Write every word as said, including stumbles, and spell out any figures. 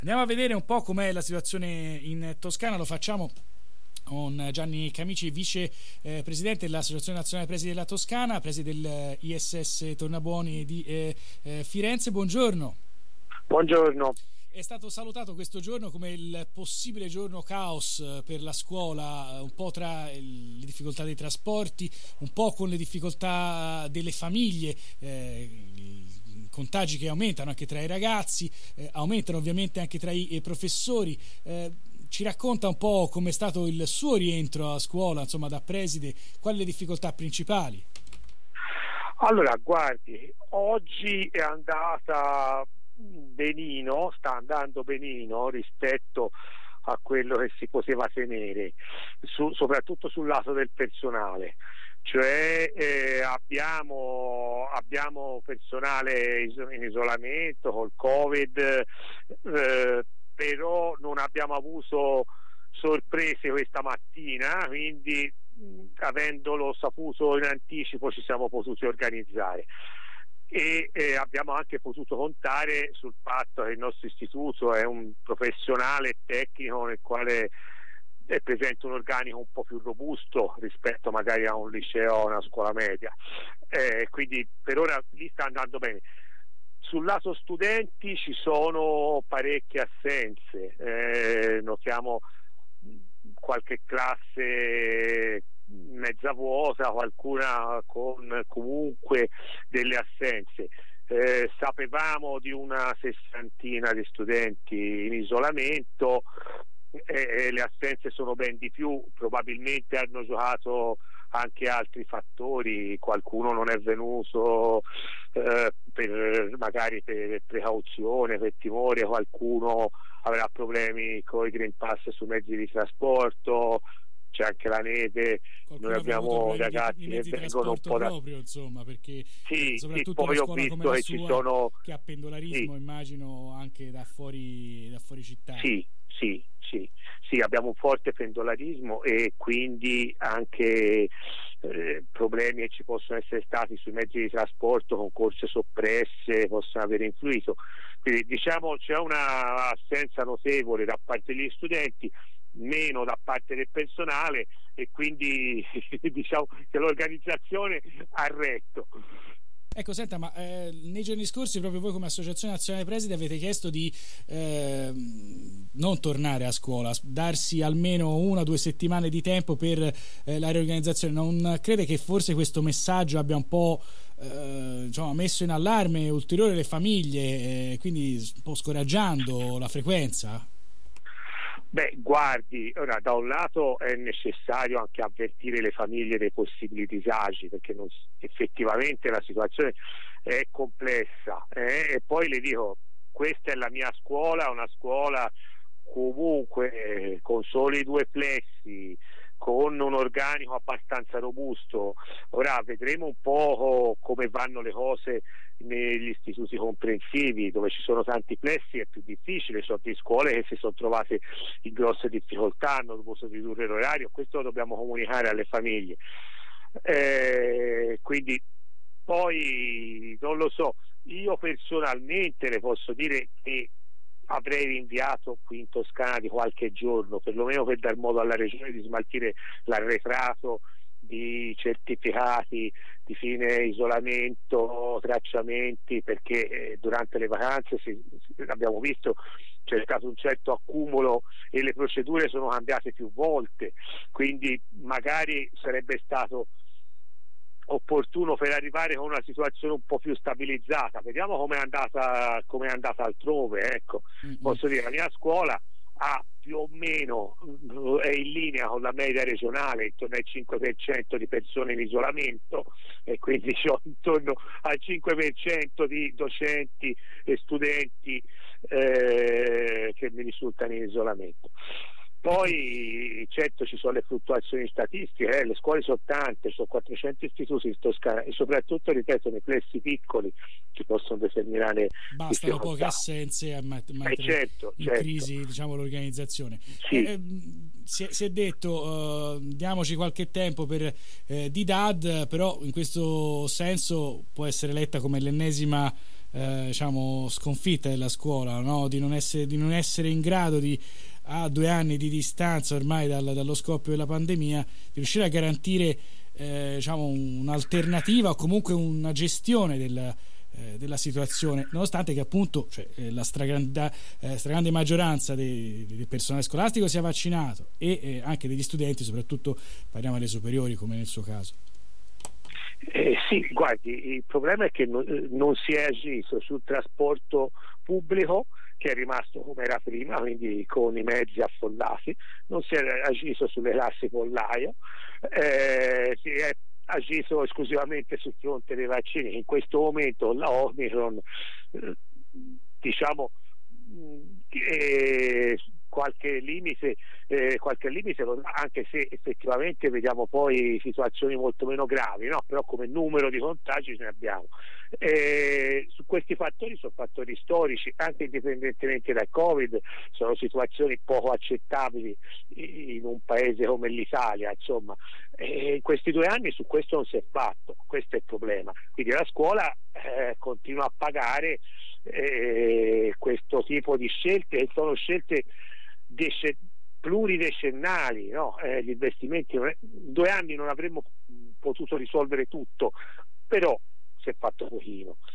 Andiamo a vedere un po' com'è la situazione in Toscana, lo facciamo con Gianni Camici, vice eh, presidente dell'Associazione Nazionale Presidi della Toscana, preside del I S S Tornabuoni di eh, eh, Firenze. Buongiorno. Buongiorno. È stato salutato questo giorno come il possibile giorno caos per la scuola, un po' tra il, le difficoltà dei trasporti, un po' con le difficoltà delle famiglie, eh, i contagi che aumentano anche tra i ragazzi, eh, aumentano ovviamente anche tra i, i professori. Eh, ci racconta un po' com'è stato il suo rientro a scuola, insomma, da preside, quali le difficoltà principali? Allora, guardi, oggi è andata benino, sta andando benino rispetto a quello che si poteva temere, su, soprattutto sul lato del personale. Cioè eh, abbiamo, abbiamo personale in isolamento col Covid, eh, però non abbiamo avuto sorprese questa mattina, quindi avendolo saputo in anticipo ci siamo potuti organizzare e eh, abbiamo anche potuto contare sul fatto che il nostro istituto è un professionale tecnico nel quale è presente un organico un po' più robusto rispetto magari a un liceo o a una scuola media, eh, quindi per ora lì sta andando bene. Sul lato studenti ci sono parecchie assenze, eh, notiamo qualche classe mezza vuota, qualcuna con comunque delle assenze. Eh, sapevamo di una sessantina di studenti in isolamento e eh, le assenze sono ben di più, probabilmente hanno giocato anche altri fattori, qualcuno non è venuto eh, per, magari per precauzione, per timore, qualcuno avrà problemi con i Green Pass sui mezzi di trasporto, c'è anche la neve. Qualcuno noi abbiamo di, ragazzi di che vengono un po' da... proprio, insomma, perché sì, soprattutto sì, poi una ho scuola visto come la che sua, ci sono che ha pendolarismo, sì. immagino anche da fuori, da fuori città. Sì, sì, sì, sì, abbiamo un forte pendolarismo e quindi anche eh, problemi che ci possono essere stati sui mezzi di trasporto con corse soppresse possono aver influito. Quindi diciamo c'è una assenza notevole da parte degli studenti, meno da parte del personale e quindi diciamo che l'organizzazione ha retto. Ecco, senta, ma eh, nei giorni scorsi proprio voi come Associazione Nazionale Presidi avete chiesto di eh, non tornare a scuola, darsi almeno una o due settimane di tempo per eh, la riorganizzazione. Non crede che forse questo messaggio abbia un po' eh, diciamo, messo in allarme ulteriore le famiglie, eh, quindi un po' scoraggiando la frequenza? Beh, guardi, ora da un lato è necessario anche avvertire le famiglie dei possibili disagi, perché non, effettivamente la situazione è complessa, eh? E poi le dico, questa è la mia scuola, una scuola comunque eh, con soli due plessi, con un organico abbastanza robusto. Ora vedremo un po' come vanno le cose negli istituti comprensivi, dove ci sono tanti plessi è più difficile, sono di scuole che si sono trovate in grosse difficoltà, hanno dovuto ridurre l'orario, questo lo dobbiamo comunicare alle famiglie. Eh, quindi poi non lo so, io personalmente le posso dire che avrei rinviato qui in Toscana di qualche giorno, perlomeno per dar modo alla regione di smaltire l'arretrato di certificati di fine isolamento, tracciamenti, perché eh, durante le vacanze si, abbiamo visto c'è stato un certo accumulo e le procedure sono cambiate più volte, quindi magari sarebbe stato opportuno per arrivare con una situazione un po' più stabilizzata. Vediamo come è andata, come è andata altrove, ecco. Mm-hmm. Posso dire, la mia scuola ha più o meno, è in linea con la media regionale, intorno al cinque per cento di persone in isolamento e quindi c'ho intorno al cinque per cento di docenti e studenti eh, che mi risultano in isolamento. Poi certo ci sono le fluttuazioni statistiche, eh, le scuole sono tante, sono quattrocento istituti in Toscana e soprattutto, ripeto, nei plessi piccoli ci possono determinare bastano poche assenze a mat- eh, certo, in certo. crisi, diciamo, l'organizzazione. Sì. Eh, si, è, si è detto uh, diamoci qualche tempo per eh, D I D A D, però in questo senso può essere letta come l'ennesima eh, diciamo sconfitta della scuola, no? Di non essere, di non essere in grado di, a due anni di distanza ormai dal, dallo scoppio della pandemia, di riuscire a garantire eh, diciamo un'alternativa o comunque una gestione del Eh, della situazione, nonostante che appunto cioè, eh, la stragrande, eh, stragrande maggioranza dei, del personale scolastico sia vaccinato e eh, anche degli studenti, soprattutto parliamo alle superiori come nel suo caso. Eh, sì, guardi, il problema è che non, non si è agito sul trasporto pubblico, che è rimasto come era prima, quindi con i mezzi affollati, non si è agito sulle classi pollaio, eh, si è agito esclusivamente sul fronte dei vaccini. In questo momento la Omicron eh, diciamo eh, qualche limite eh, qualche limite lo dà, anche se effettivamente vediamo poi situazioni molto meno gravi, no? Però come numero di contagi ne abbiamo. Eh, su questi fattori sono fattori storici, anche indipendentemente dal Covid, sono situazioni poco accettabili in un paese come l'Italia, insomma. Eh, in questi due anni su questo non si è fatto, questo è il problema. Quindi la scuola eh, continua a pagare eh, questo tipo di scelte, che sono scelte dece- pluridecennali, no? Eh, gli investimenti in due anni non avremmo potuto risolvere tutto, però si è fatto pochino.